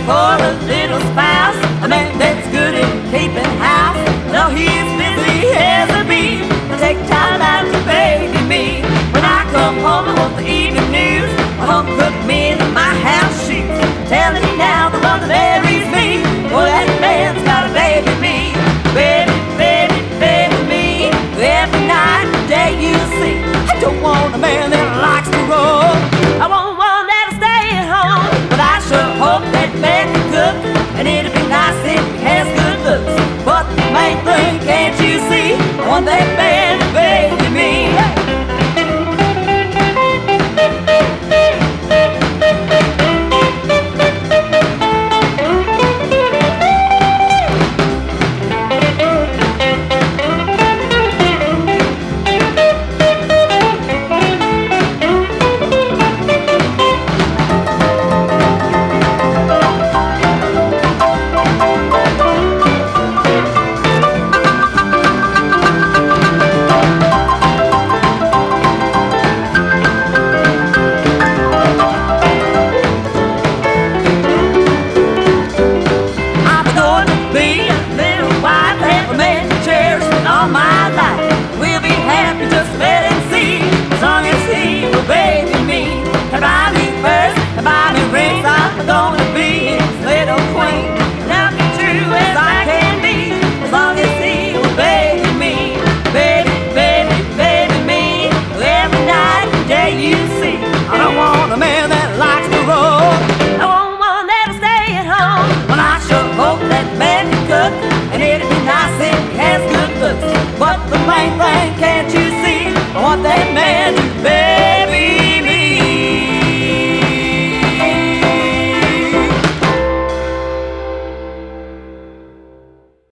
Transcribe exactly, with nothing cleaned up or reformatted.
for a little spouse, a man that's good at keeping house. No, he's busy as a bee. Take time out to baby me. When I come home, I want the evening news. My home cooked meal in my house shoes, telling me now the one that marries me. Well, that man's got a baby me. Baby, baby, baby me. Every night, day you see. I don't want a man that likes to roll. I want one that'll stay at home. But I sure hope that man can cook, and it'd be nice if he has good looks. But the main thing, can't you see? I want that man